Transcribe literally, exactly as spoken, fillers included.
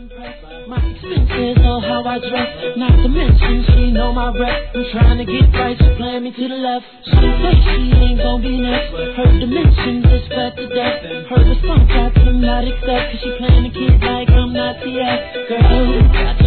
impressed. My expenses or how I dress. Not to mention she know my rep. I'm trying to get right, she playing me to the left. She say she ain't gon' be next. Her dimension just fed to death. Her response I cannot accept. Cause she playing the kid like I'm not the ex. Girl, got